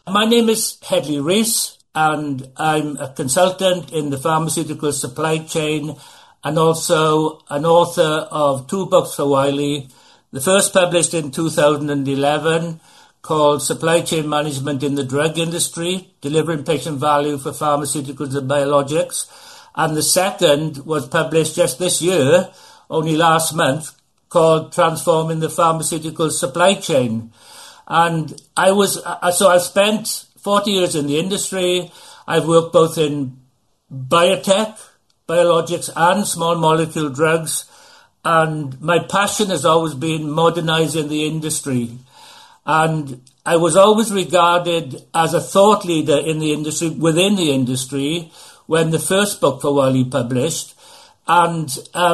My name is Hedley Rees, and I'm a consultant in the pharmaceutical supply chain and also an author of two books for Wiley. The first published in 2011 called Supply Chain Management in the Drug Industry, Delivering Patient Value for Pharmaceuticals and Biologics. And the second was published just this year, only last month, called Transforming the Pharmaceutical Supply Chain. And I've spent 40 years in the industry. I've worked both in biotech, biologics and small molecule drugs. And my passion has always been modernizing the industry. And I was always regarded as a thought leader in the industry, within the industry, when the first book for Wiley published. And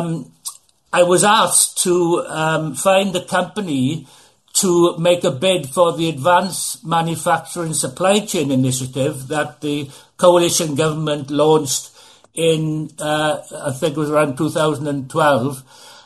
I was asked to find a company to make a bid for the Advanced Manufacturing Supply Chain Initiative that the coalition government launched in, I think it was around 2012.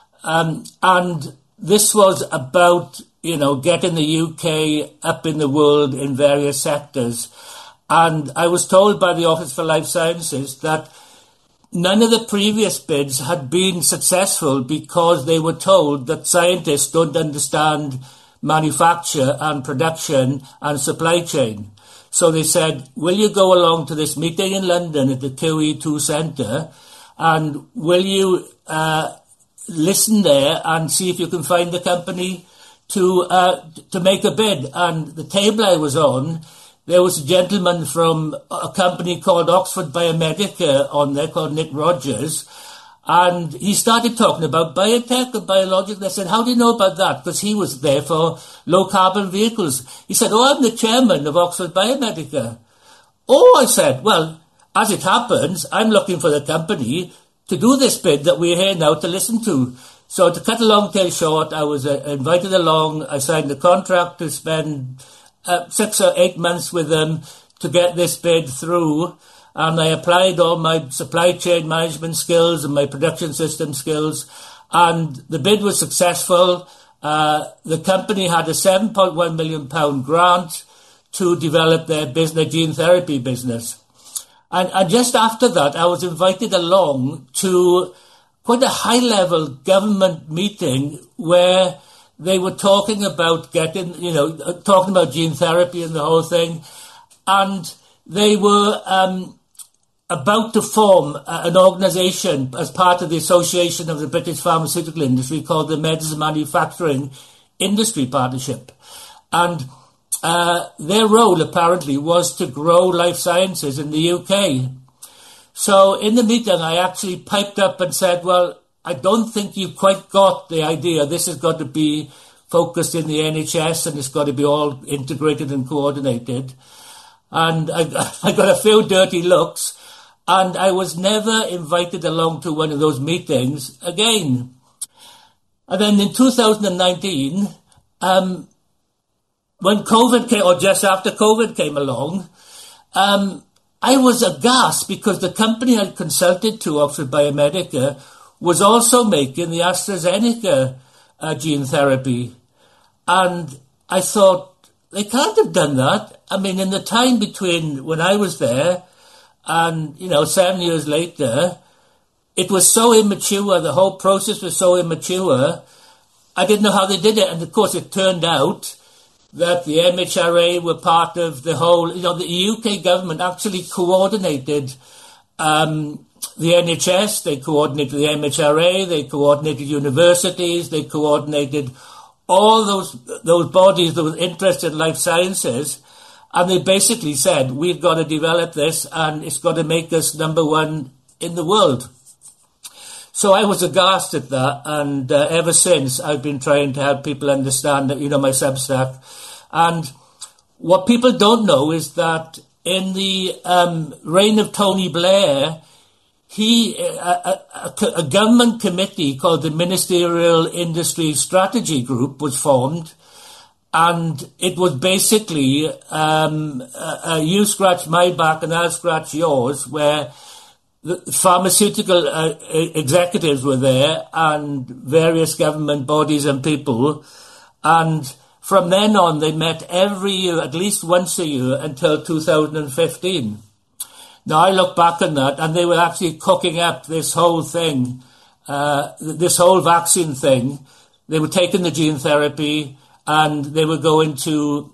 And this was about, getting the UK up in the world in various sectors. And I was told by the Office for Life Sciences that none of the previous bids had been successful because they were told that scientists don't understand manufacture and production and supply chain. So they said, will you go along to this meeting in London at the QE2 Centre, and will you listen there and see if you can find the company to make a bid? And the table I was on, there was a gentleman from a company called Oxford Biomedica on there called Nick Rogers. And he started talking about biotech and biologics. I said, how do you know about that? Because he was there for low carbon vehicles. He said, I'm the chairman of Oxford Biomedica. Oh, I said, well, as it happens, I'm looking for the company to do this bid that we're here now to listen to. So to cut a long tale short, I was invited along. I signed a contract to spend 6 or 8 months with them to get this bid through. And I applied all my supply chain management skills and my production system skills. And the bid was successful. The company had a £7.1 million grant to develop their gene therapy business. And just after that, I was invited along to quite a high-level government meeting where they were talking about talking about gene therapy and the whole thing. And they were about to form an organisation as part of the Association of the British Pharmaceutical Industry called the Medicines Manufacturing Industry Partnership. And their role apparently was to grow life sciences in the UK. So in the meeting, I actually piped up and said, well, I don't think you've quite got the idea. This has got to be focused in the NHS and it's got to be all integrated and coordinated. And I got a few dirty looks. And I was never invited along to one of those meetings again. And then in 2019, when COVID came, or just after COVID came along, I was aghast because the company I consulted to, Oxford Biomedica, was also making the AstraZeneca gene therapy. And I thought, they can't have done that. I mean, in the time between when I was there and, 7 years later, it was so immature, the whole process was so immature, I didn't know how they did it. And of course, it turned out that the MHRA were part of the whole, the UK government actually coordinated the NHS, they coordinated the MHRA, they coordinated universities, they coordinated all those bodies that were interested in life sciences. And they basically said, we've got to develop this and it's got to make us number one in the world. So I was aghast at that. And ever since, I've been trying to help people understand that, my Substack. And what people don't know is that in the reign of Tony Blair, a government committee called the Ministerial Industry Strategy Group was formed. And it was basically you scratch my back and I'll scratch yours, where the pharmaceutical executives were there and various government bodies and people. And From then on, they met every year, at least once a year, until 2015. Now, I look back on that, and they were actually cooking up this whole thing, this whole vaccine thing. They were taking the gene therapy, and they were going to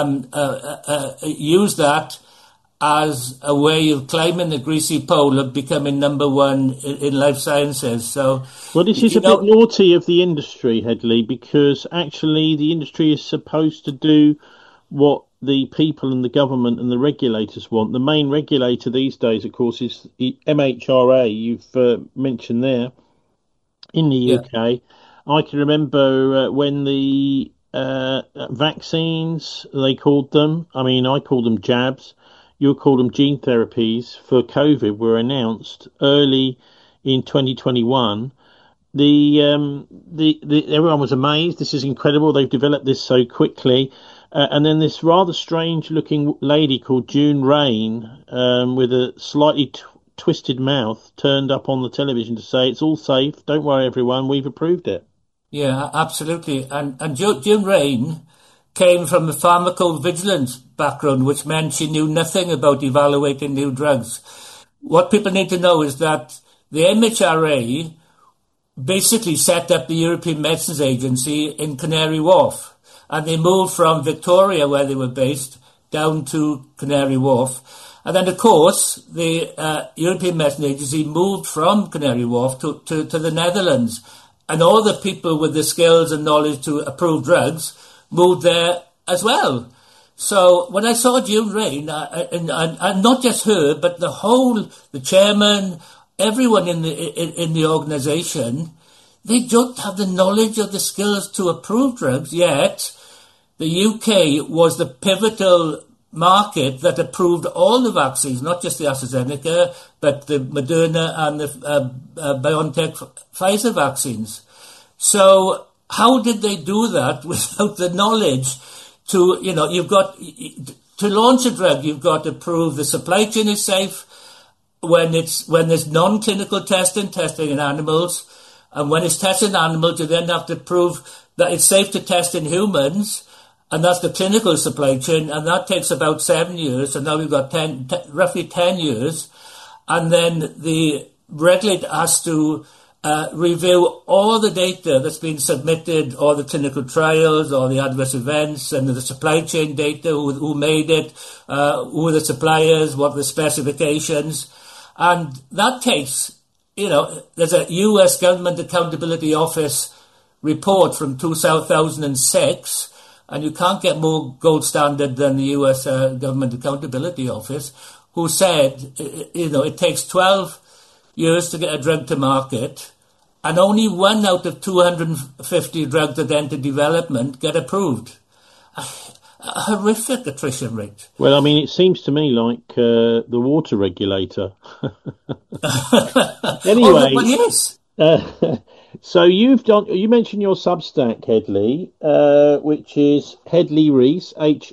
use that as a way of climbing the greasy pole of becoming number one in life sciences. So, well, this is a bit naughty of the industry, Hedley, because actually the industry is supposed to do what the people and the government and the regulators want. The main regulator these days, of course, is the MHRA, you've mentioned there, in the UK. I can remember when the vaccines, they called them, I mean, I call them jabs, you'll call them gene therapies, for COVID were announced early in 2021. Everyone was amazed. This is incredible. They've developed this so quickly. And then this rather strange looking lady called June Rain, with a slightly twisted mouth, turned up on the television to say it's all safe. Don't worry, everyone. We've approved it. Yeah, absolutely. And June Rain came from a pharmacovigilance background, which meant she knew nothing about evaluating new drugs. What people need to know is that the MHRA basically set up the European Medicines Agency in Canary Wharf, and they moved from Victoria, where they were based, down to Canary Wharf. And then, of course, the European Medicines Agency moved from Canary Wharf to the Netherlands, and all the people with the skills and knowledge to approve drugs moved there as well. So when I saw June Rain, and not just her, but the chairman, everyone in the organisation, they don't have the knowledge or the skills to approve drugs, yet the UK was the pivotal market that approved all the vaccines, not just the AstraZeneca, but the Moderna and the BioNTech Pfizer vaccines. So how did they do that without the knowledge to, you've got, to launch a drug, you've got to prove the supply chain is safe when there's non-clinical testing in animals, and when it's tested in animals, you then have to prove that it's safe to test in humans, and that's the clinical supply chain, and that takes about 7 years, so now we've got roughly 10 years, and then the regulator has to review all the data that's been submitted, all the clinical trials, all the adverse events, and the supply chain data, who made it, who are the suppliers, what are the specifications. And that takes, there's a US Government Accountability Office report from 2006, and you can't get more gold standard than the US Government Accountability Office, who said, it takes 12 years to get a drug to market, and only 1 out of 250 drugs that enter development get approved. A horrific attrition rate. Well, I mean, it seems to me like the water regulator. Anyway, well, yes. So you mentioned your Substack, Hedley, which is Hedley Rees,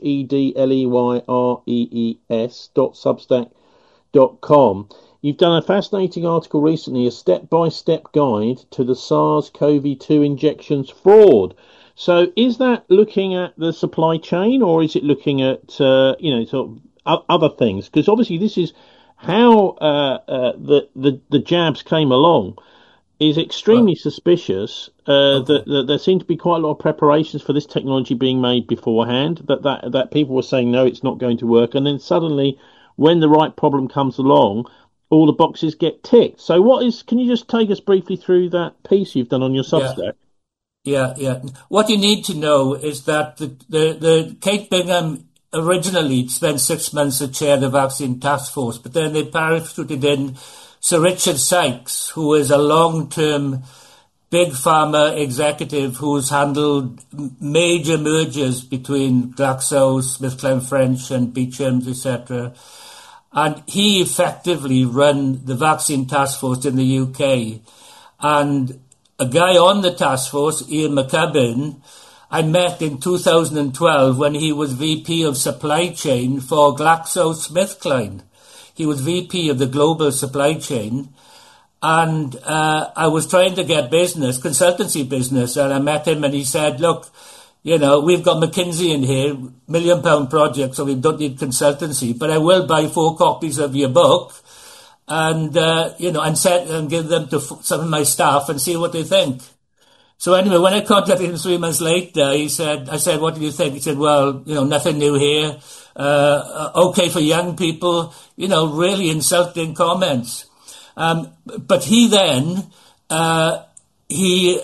HedleyRees.substack.com. You've done a fascinating article recently, a step-by-step guide to the SARS-CoV-2 injections fraud. So is that looking at the supply chain, or is it looking at, sort of other things? Because obviously this is how the jabs came along is extremely suspicious, that there seemed to be quite a lot of preparations for this technology being made beforehand, that people were saying, no, it's not going to work. And then suddenly, when the right problem comes along, all the boxes get ticked. So can you just take us briefly through that piece you've done on your Substack? Yeah. What you need to know is that the Kate Bingham originally spent 6 months to chair the vaccine task force, but then they parachuted in Sir Richard Sykes, who is a long-term big pharma executive who's handled major mergers between Glaxo, SmithKline French and Beecham's, etc. And he effectively ran the vaccine task force in the UK. And a guy on the task force, Ian McCubbin, I met in 2012 when he was VP of supply chain for GlaxoSmithKline. He was VP of the global supply chain. And I was trying to get consultancy business, and I met him and he said, look, We've got McKinsey in here, £1 million project, so we don't need consultancy, but I will buy 4 copies of your book and, and give them to some of my staff and see what they think. So anyway, when I contacted him 3 months later, I said, what do you think? He said, well, nothing new here. Okay for young people, really insulting comments. But he then, he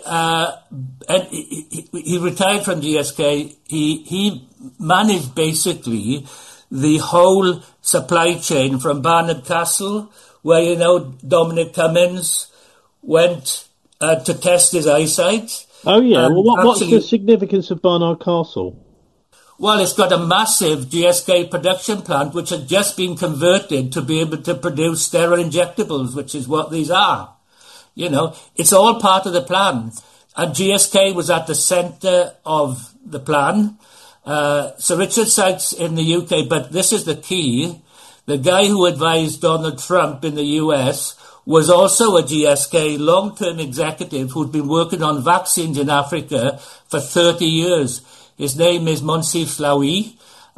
retired from GSK. He managed basically the whole supply chain from Barnard Castle, where, Dominic Cummings went to test his eyesight. Oh, yeah. Well, what's the significance of Barnard Castle? Well, it's got a massive GSK production plant, which had just been converted to be able to produce sterile injectables, which is what these are. It's all part of the plan. And GSK was at the centre of the plan. Sir Richard Sykes in the UK, but this is the key. The guy who advised Donald Trump in the US was also a GSK long-term executive who'd been working on vaccines in Africa for 30 years. His name is Monsif Slaoui.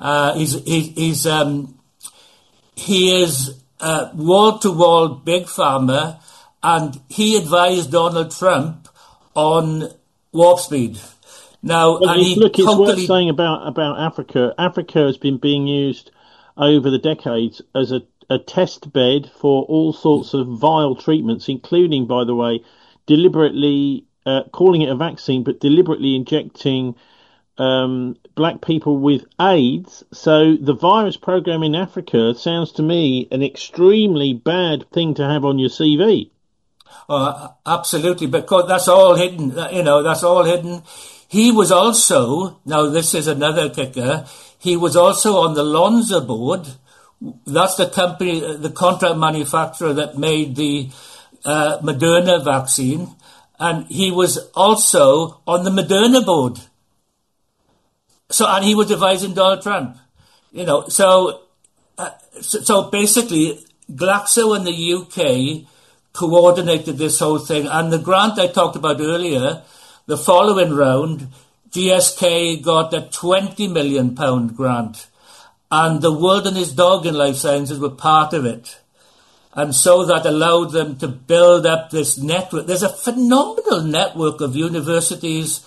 He is wall-to-wall big pharma, and he advised Donald Trump on warp speed. Now, well, it's worth saying about Africa. Africa has been being used over the decades as a test bed for all sorts of vile treatments, including, by the way, deliberately calling it a vaccine, but deliberately injecting black people with AIDS. So the virus program in Africa sounds to me an extremely bad thing to have on your CV. Absolutely, because that's all hidden, that's all hidden. He was also, now this is another kicker, he was also on the Lonza board. That's the company, the contract manufacturer that made the Moderna vaccine. And he was also on the Moderna board. And he was advising Donald Trump. So basically, Glaxo in the UK coordinated this whole thing. And the grant I talked about earlier, the following round, GSK got a £20 million grant. And the Wilderness Dog in Life Sciences were part of it. And so that allowed them to build up this network. There's a phenomenal network of universities,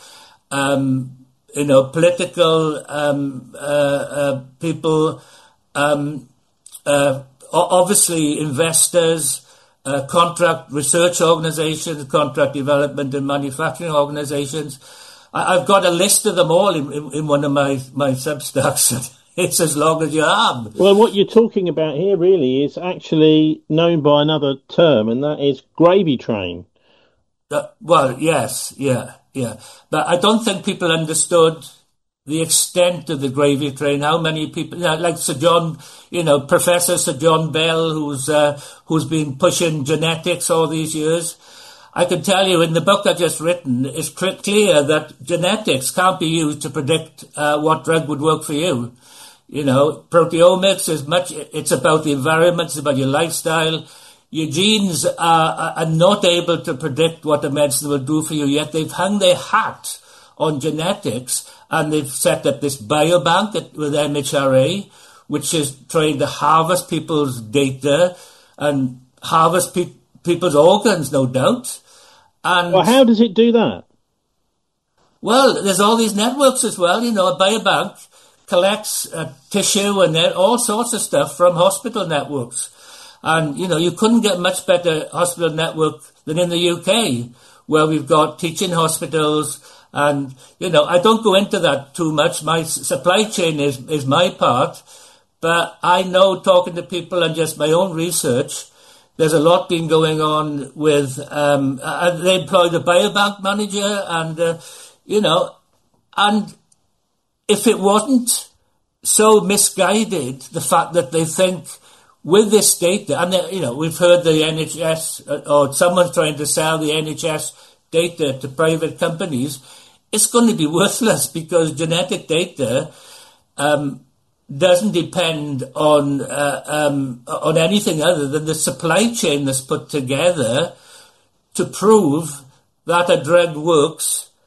political people, obviously investors, contract research organizations, contract development and manufacturing organizations. I've got a list of them all in one of my Substacks. It's as long as your arm. Well, what you're talking about here really is actually known by another term, and that is gravy train. Well, yes, yeah. But I don't think people understood the extent of the gravy train, how many people, like Sir John, Professor Sir John Bell, who's been pushing genetics all these years. I can tell you in the book I just written, it's clear that genetics can't be used to predict what drug would work for you. Proteomics it's about the environment, it's about your lifestyle. Your genes are not able to predict what the medicine will do for you, yet they've hung their hat on genetics, and they've set up this biobank with MHRA, which is trying to harvest people's data and harvest people's organs, no doubt. And well, how does it do that? Well, there's all these networks as well. A biobank collects tissue and all sorts of stuff from hospital networks. And, you couldn't get much better hospital network than in the UK, where we've got teaching hospitals. And, I don't go into that too much. My supply chain is my part. But I know, talking to people and just my own research, there's a lot been going on with, they employed a biobank manager and, and if it wasn't so misguided, the fact that they think with this data, and we've heard the NHS, or someone's trying to sell the NHS data to private companies, it's going to be worthless because genetic data doesn't depend on anything other than the supply chain that's put together to prove that a drug works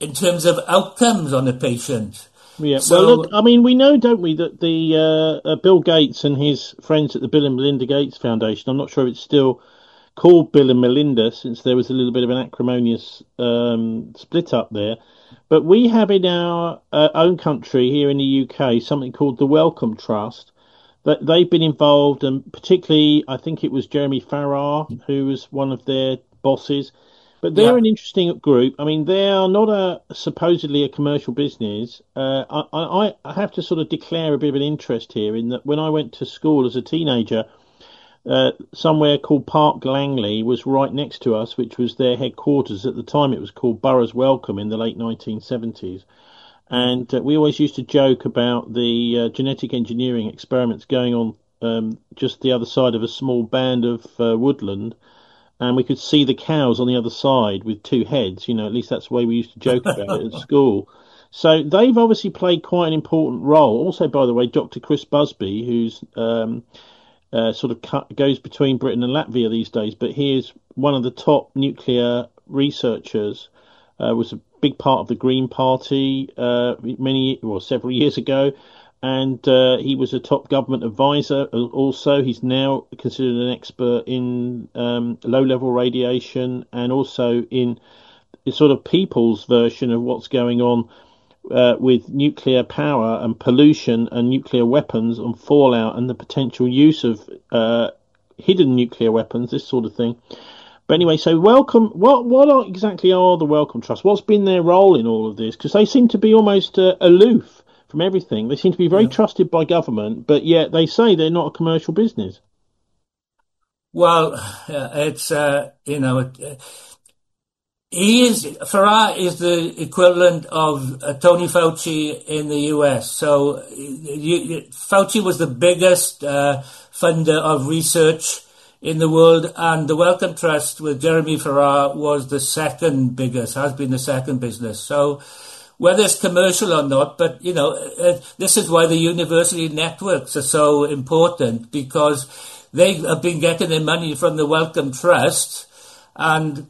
in terms of outcomes on a patient. Yeah, well, look, So, I mean, we know, don't we, that the Bill Gates and his friends at the Bill and Melinda Gates Foundation, I'm not sure if it's still called Bill and Melinda, since there was a little bit of an acrimonious split up there. But we have in our own country here in the UK something called the Wellcome Trust. That they've been involved, and particularly, I think it was Jeremy Farrar who was one of their bosses. But they're yeah, an interesting group. I mean, they are not supposedly a commercial business. I have to sort of declare a bit of an interest here in that when I went to school as a teenager, somewhere called Park Langley was right next to us, which was their headquarters. At the time, it was called Boroughs Wellcome in the late 1970s. yeah. And we always used to joke about the genetic engineering experiments going on just the other side of a small band of woodland. And we could see the cows on the other side with two heads. You know, at least that's the way we used to joke about it at school. So they've obviously played quite an important role. Also, by the way, Dr. Chris Busby, who's sort of goes between Britain and Latvia these days, but he is one of the top nuclear researchers. Was a big part of the Green Party several years ago, and he was a top government advisor. Also, he's now considered an expert in low-level radiation and also in the sort of people's version of what's going on with nuclear power and pollution and nuclear weapons and fallout and the potential use of hidden nuclear weapons, this sort of thing. But anyway, so Wellcome, exactly are the Wellcome Trust? What's been their role in all of this? Because they seem to be almost aloof from everything. They seem to be very Yeah. trusted by government, but yet they say they're not a commercial business. Well, it's Farrar is the equivalent of Tony Fauci in the US. So Fauci was the biggest funder of research in the world, and the Wellcome Trust with Jeremy Farrar was the second biggest, has been the second business. So whether it's commercial or not, but this is why the university networks are so important, because they have been getting their money from the Wellcome Trust, and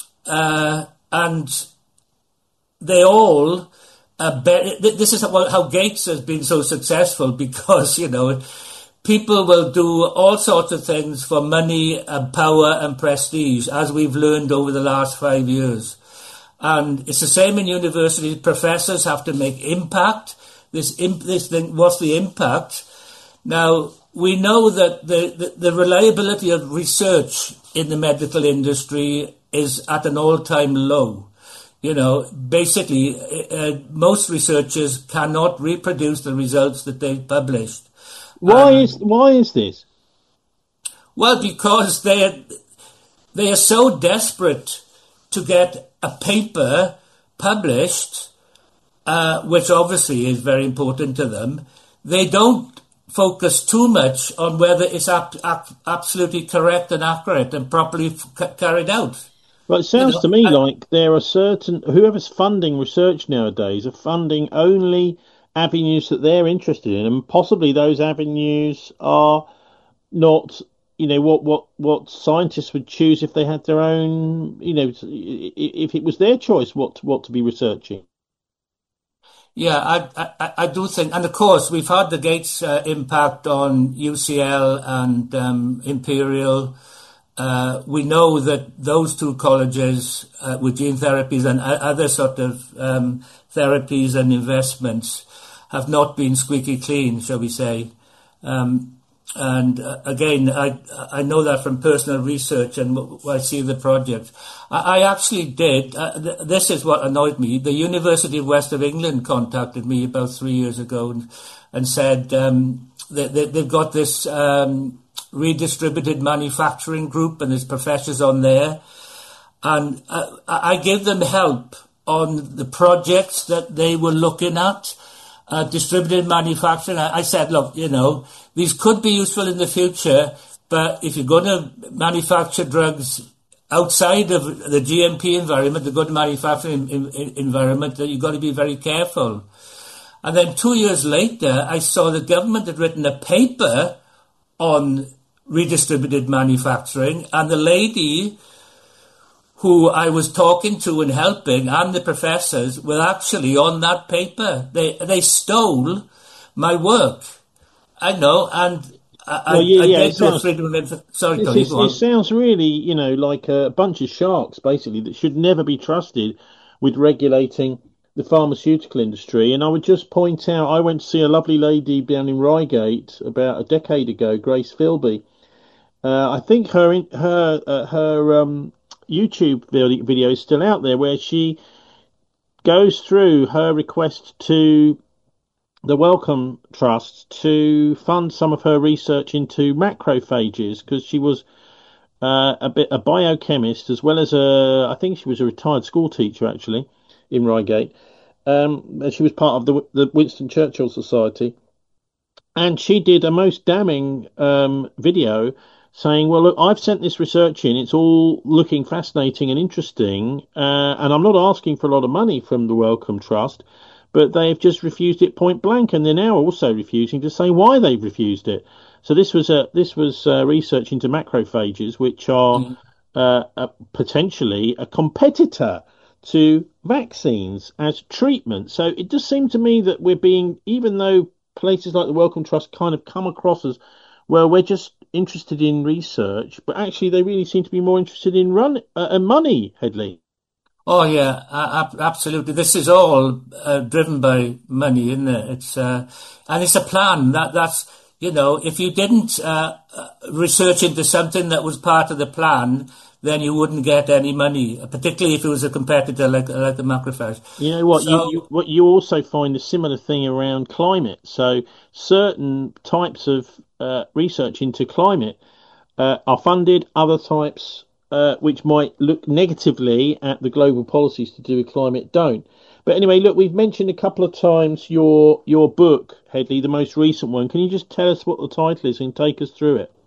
they all this is how Gates has been so successful, because people will do all sorts of things for money and power and prestige, as we've learned over the last 5 years. And it's the same in universities. Professors have to make impact. This thing, what's the impact? Now, we know that the reliability of research in the medical industry is at an all-time low. Basically, most researchers cannot reproduce the results that they've published. Why is this? Well, because they are so desperate to get a paper published, which obviously is very important to them. They don't focus too much on whether it's absolutely correct and accurate and properly carried out. Well, it sounds to me like there are whoever's funding research nowadays are funding only avenues that they're interested in, and possibly those avenues are not, what scientists would choose if they had their own, if it was their choice what to be researching. Yeah, I do think, and of course we've had the Gates impact on UCL and Imperial. We know that those two colleges with gene therapies and other sort of therapies and investments have not been squeaky clean, shall we say. And again, I know that from personal research and I see the project. I actually did, this is what annoyed me. The University of West of England contacted me about 3 years ago and said they've got this redistributed manufacturing group and there's professors on there. And I gave them help on the projects that they were looking at. Distributed manufacturing. I said, look, these could be useful in the future, but if you're going to manufacture drugs outside of the GMP environment, the good manufacturing environment, you've got to be very careful. And then 2 years later, I saw the government had written a paper on redistributed manufacturing, and the lady who I was talking to and helping, and the professors, were actually on that paper. They stole my work. I know, and I beg your freedom of information. Sorry, Tony, go on. It sounds really, like a bunch of sharks, basically, that should never be trusted with regulating the pharmaceutical industry. And I would just point out, I went to see a lovely lady down in Reigate about a decade ago, Grace Philby. I think her YouTube video is still out there, where she goes through her request to the Wellcome Trust to fund some of her research into macrophages, because she was a biochemist, as well as I think she was a retired school teacher actually in Reigate. And she was part of the Winston Churchill Society, and she did a most damning video saying, well, look, I've sent this research in. It's all looking fascinating and interesting, and I'm not asking for a lot of money from the Wellcome Trust, but they've just refused it point blank, and they're now also refusing to say why they've refused it. So this was research into macrophages, which are potentially a competitor to vaccines as treatment. So it does seem to me that we're being, even though places like the Wellcome Trust kind of come across as, well, we're just interested in research, but actually they really seem to be more interested in money, Headley. Oh yeah, absolutely. This is all driven by money, isn't it? It's and it's a plan. That's if you didn't research into something that was part of the plan, then you wouldn't get any money, particularly if it was a competitor like the macrophage. You know what? So, you also find a similar thing around climate. So certain types of research into climate are funded. Other types, which might look negatively at the global policies to do with climate, don't. But anyway, look, we've mentioned a couple of times your book, Headley, the most recent one. Can you just tell us what the title is and take us through it?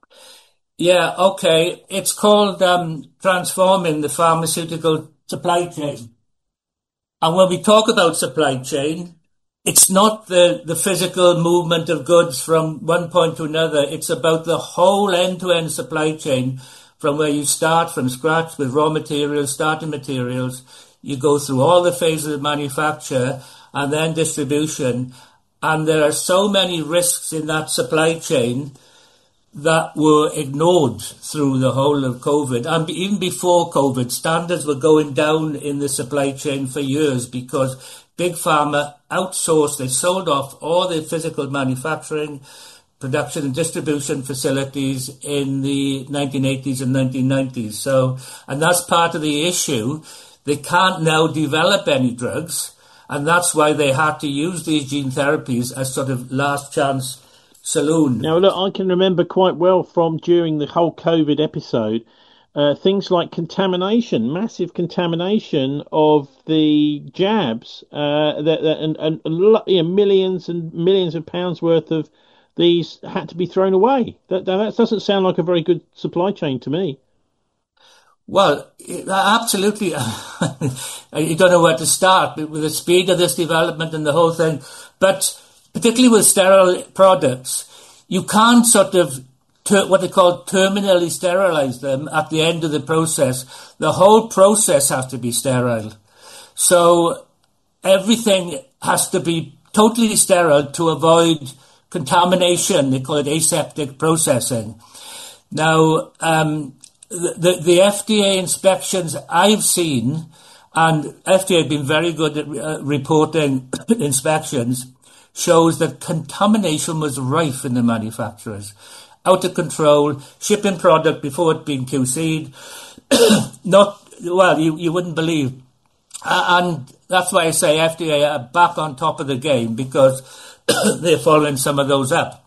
Yeah, okay. It's called Transforming the Pharmaceutical Supply Chain. And when we talk about supply chain, it's not the physical movement of goods from one point to another. It's about the whole end-to-end supply chain, from where you start from scratch with raw materials, starting materials. You go through all the phases of manufacture and then distribution. And there are so many risks in that supply chain that were ignored through the whole of COVID. And even before COVID, standards were going down in the supply chain for years because Big Pharma outsourced. They sold off all the physical manufacturing, production and distribution facilities in the 1980s and 1990s. So, and that's part of the issue. They can't now develop any drugs, and that's why they had to use these gene therapies as sort of last chance saloon. Now, look, I can remember quite well from during the whole COVID episode, things like contamination, massive contamination of the jabs, and millions and millions of pounds worth of these had to be thrown away. That doesn't sound like a very good supply chain to me. Well, absolutely. You don't know where to start with the speed of this development and the whole thing. But particularly with sterile products, you can't sort of what they call terminally sterilize them at the end of the process. The whole process has to be sterile. So everything has to be totally sterile to avoid contamination. They call it aseptic processing. Now, the FDA inspections I've seen, and FDA have been very good at reporting inspections, shows that contamination was rife in the manufacturers. Out of control, shipping product before it been QC'd. You wouldn't believe. And that's why I say FDA are back on top of the game, because they're following some of those up.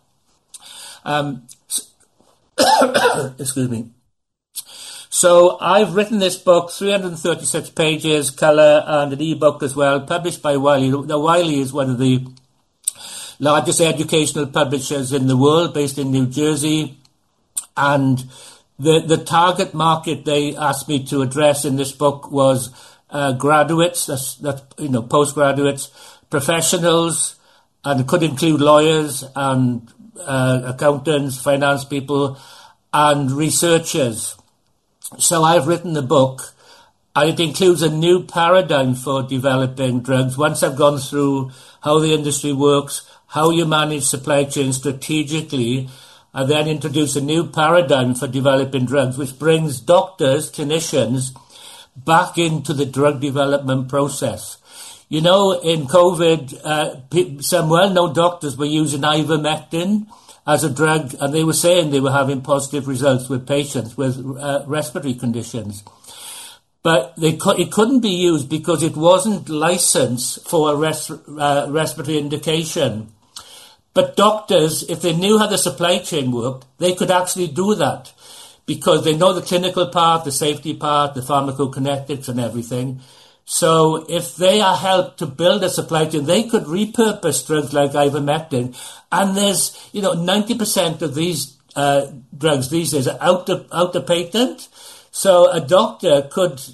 Excuse me. So I've written this book, 336 pages, colour, and an ebook as well, published by Wiley. Now, Wiley is one of the largest educational publishers in the world, based in New Jersey. And the target market they asked me to address in this book was graduates, that's postgraduates, professionals, and it could include lawyers and accountants, finance people, and researchers. So I've written the book, and it includes a new paradigm for developing drugs. Once I've gone through how the industry works, how you manage supply chain strategically, I then introduce a new paradigm for developing drugs, which brings doctors, clinicians, back into the drug development process. You know, in COVID, some well-known doctors were using ivermectin as a drug, and they were saying they were having positive results with patients with respiratory conditions. But it couldn't be used because it wasn't licensed for a respiratory indication. But doctors, if they knew how the supply chain worked, they could actually do that because they know the clinical part, the safety part, the pharmacokinetics and everything. So if they are helped to build a supply chain, they could repurpose drugs like ivermectin. And there's, 90% of these drugs these days are out of patent. So a doctor could,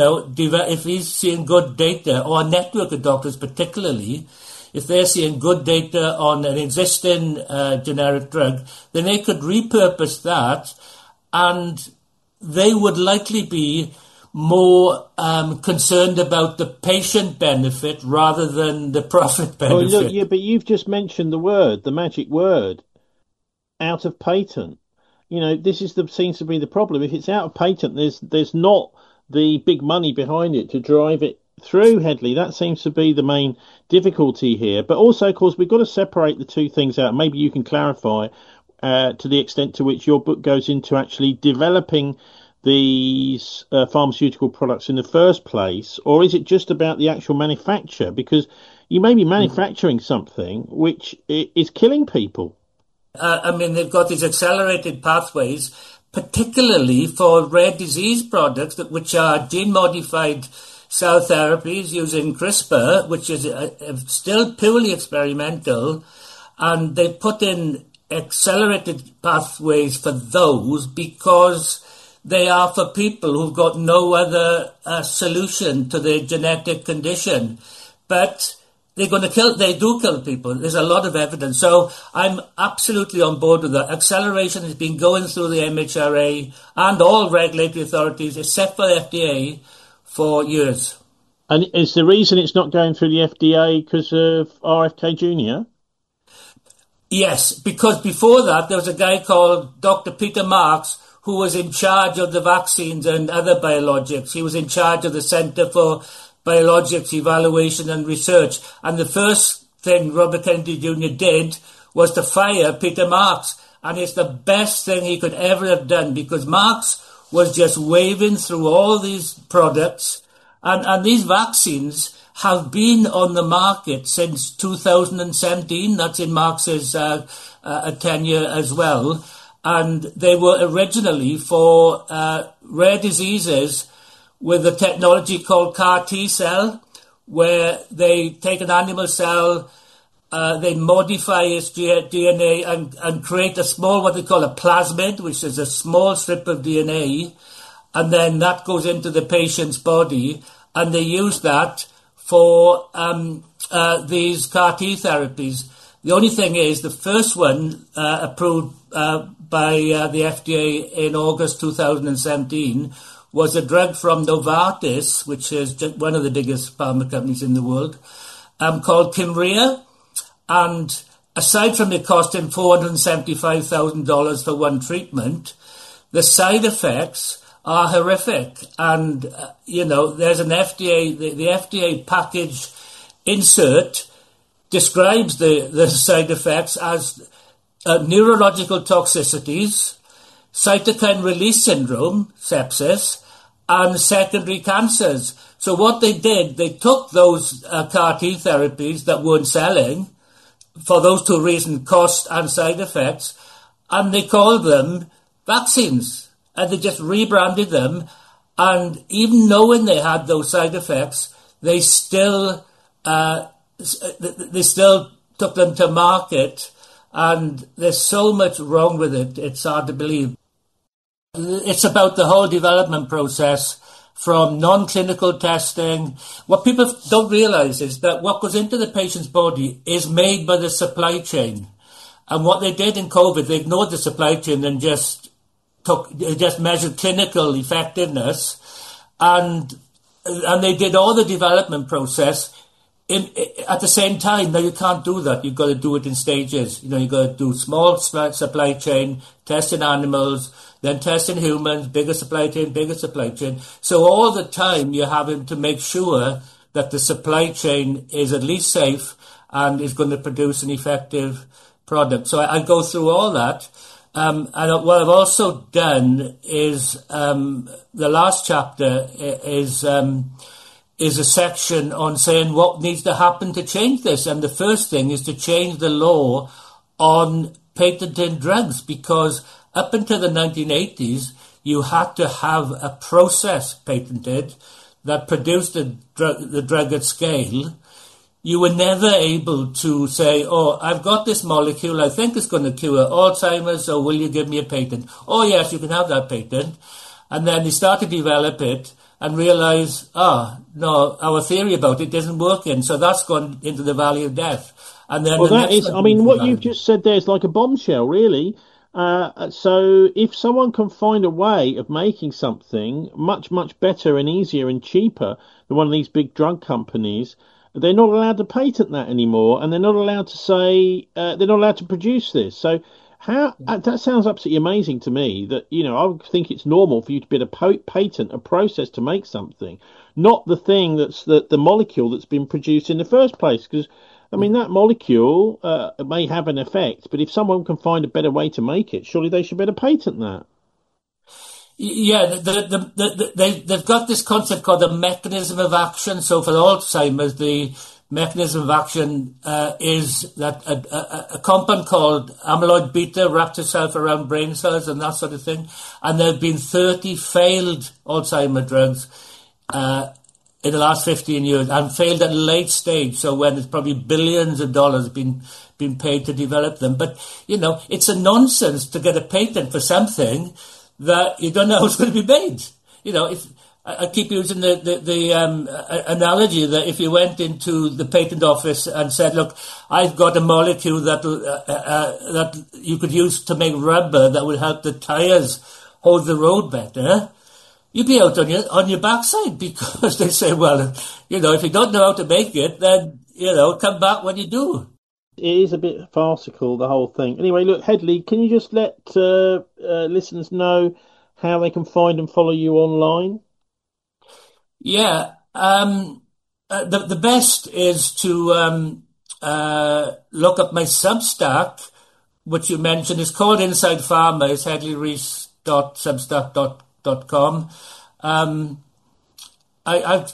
if he's seeing good data, or a network of doctors particularly, if they're seeing good data on an existing generic drug, then they could repurpose that, and they would likely be more concerned about the patient benefit rather than the profit benefit. Oh, look, yeah, but you've just mentioned the magic word, out of patent. This seems to be the problem. If it's out of patent, there's not the big money behind it to drive it through, Hedley. That seems to be the main difficulty here. But also, of course, we've got to separate the two things out. Maybe you can clarify to the extent to which your book goes into actually developing these pharmaceutical products in the first place, or is it just about the actual manufacture? Because you may be manufacturing something which is killing people. They've got these accelerated pathways, particularly for rare disease products, which are gene-modified cell therapies using CRISPR, which is still purely experimental, and they put in accelerated pathways for those because they are for people who've got no other solution to their genetic condition. But they do kill people. There's a lot of evidence. So I'm absolutely on board with that. Acceleration has been going through the MHRA and all regulatory authorities, except for the FDA, for years. And is the reason it's not going through the FDA because of RFK Jr.? Yes, because before that, there was a guy called Dr. Peter Marks who was in charge of the vaccines and other biologics. He was in charge of the Center for Biologics Evaluation and Research. And the first thing Robert Kennedy Jr. did was to fire Peter Marks. And it's the best thing he could ever have done because Marks was just waving through all these products. And these vaccines have been on the market since 2017. That's in Marks's tenure as well. And they were originally for rare diseases with a technology called CAR T-cell, where they take an animal cell, they modify its DNA and create a small, what they call a plasmid, which is a small strip of DNA, and then that goes into the patient's body, and they use that for these CAR T therapies. The only thing is, the first one approved by the FDA in August 2017 was a drug from Novartis, which is one of the biggest pharma companies in the world, called Kymriah. And aside from it costing $475,000 for one treatment, the side effects are horrific. And, there's an FDA, the FDA package insert describes the side effects as neurological toxicities, cytokine release syndrome, sepsis, and secondary cancers. So what they did, they took those CAR T therapies that weren't selling for those two reasons, cost and side effects, and they called them vaccines. And they just rebranded them. And even knowing they had those side effects, they still took them to market. And there's so much wrong with it, it's hard to believe. It's about the whole development process from non-clinical testing. What people don't realize is that what goes into the patient's body is made by the supply chain. And what they did in COVID, they ignored the supply chain and just they just measured clinical effectiveness, and they did all the development process at the same time. Now you can't do that. You've got to do it in stages. You've got to do small supply chain, test in animals, then test in humans, bigger supply chain, bigger supply chain. So all the time you're having to make sure that the supply chain is at least safe and is going to produce an effective product. So I go through all that. And what I've also done is the last chapter is a section on saying what needs to happen to change this. And the first thing is to change the law on patented drugs, because up until the 1980s, you had to have a process patented that produced the drug at scale. You were never able to say, oh, I've got this molecule, I think it's going to cure Alzheimer's, so will you give me a patent? Oh, yes, you can have that patent. And then you start to develop it and realize, no, our theory about it isn't working. So that's gone into the valley of death. And then what you've just said there is like a bombshell, really. So if someone can find a way of making something much, much better and easier and cheaper than one of these big drug companies, they're not allowed to patent that anymore, and they're not allowed to say they're not allowed to produce this. So that sounds absolutely amazing to me. That I would think it's normal for you to be able to patent a process to make something, not the thing that's the molecule that's been produced in the first place. Because that molecule may have an effect, but if someone can find a better way to make it, surely they should be able to patent that. Yeah, they've got this concept called the mechanism of action. So for Alzheimer's, the mechanism of action is that a compound called amyloid beta wrapped itself around brain cells and that sort of thing. And there have been 30 failed Alzheimer drugs in the last 15 years, and failed at a late stage. So when there's probably billions of dollars been paid to develop them. But, it's a nonsense to get a patent for something that you don't know how it's going to be made. If I keep using the analogy that if you went into the patent office and said, look, I've got a molecule that you could use to make rubber that will help the tires hold the road better, you'd be out on your backside, because they say, well, if you don't know how to make it, then, come back when you do. It is a bit farcical, the whole thing. Anyway, look, Hedley, can you just let listeners know how they can find and follow you online? Yeah, the best is to look up my Substack, which you mentioned. It's called Inside Pharma. It's hedleyrees.substack.com. I've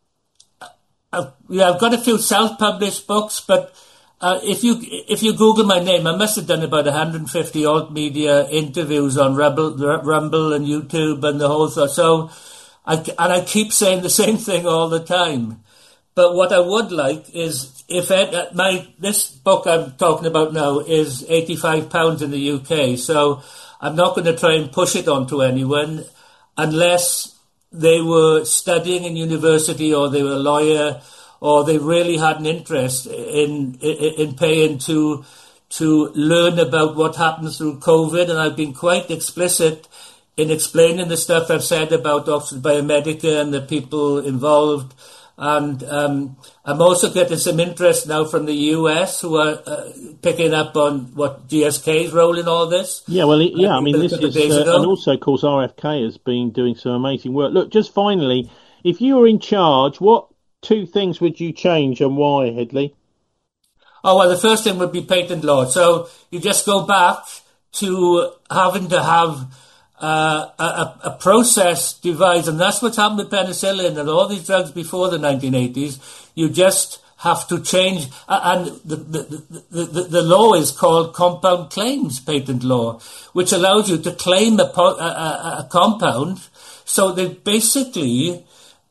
got a few self-published books, but if you Google my name, I must have done about 150 alt media interviews on Rumble and YouTube and the whole thing. So, I keep saying the same thing all the time. But what I would like is this book I'm talking about now is £85 in the UK. So I'm not going to try and push it onto anyone unless they were studying in university, or they were a lawyer, or they really had an interest in paying to learn about what happens through COVID. And I've been quite explicit in explaining the stuff I've said about Oxford Biomedica and the people involved. And I'm also getting some interest now from the US, who are picking up on what GSK's role in all this. Yeah, well, this is, and also, of course, RFK has been doing some amazing work. Look, just finally, if you were in charge, what 2 things would you change, and why, Hedley? Oh, well, the first thing would be patent law. So you just go back to having to have a process devised, and that's what's happened with penicillin and all these drugs before the 1980s. You just have to change, and the law is called compound claims patent law, which allows you to claim a compound. So they've basically,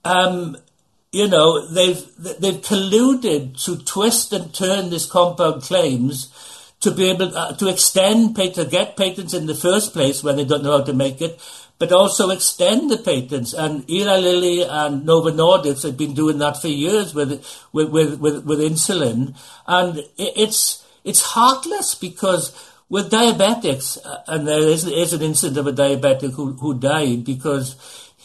they've colluded to twist and turn this compound claims to be able to extend to get patents in the first place when they don't know how to make it, but also extend the patents. And Eli Lilly and Novo Nordisk have been doing that for years with insulin, and it's heartless, because with diabetics, and there is an incident of a diabetic who died because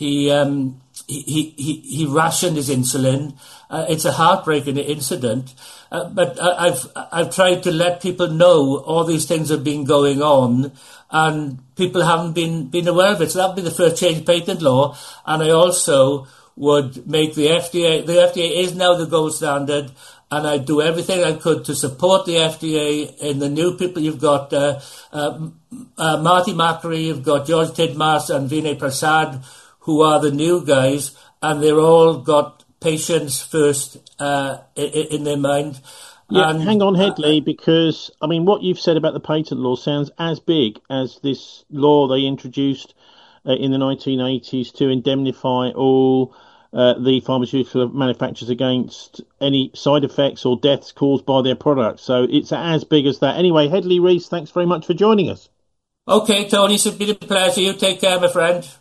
he rationed his insulin. It's a heartbreaking incident, but I've tried to let people know all these things have been going on, and people haven't been aware of it. So that would be the first change patent law, and I also would make the FDA. The FDA is now the gold standard, and I do everything I could to support the FDA in the new people. You've got Marty Makary, you've got George Tidmas and Vinay Prasad, who are the new guys, and they're all got patients first in their mind. Yeah, and, hang on, Hedley, because, I mean, what you've said about the patent law sounds as big as this law they introduced in the 1980s to indemnify all the pharmaceutical manufacturers against any side effects or deaths caused by their products. So it's as big as that. Anyway, Hedley Rees, thanks very much for joining us. Okay, Tony, it's been a pleasure. You take care, my friend.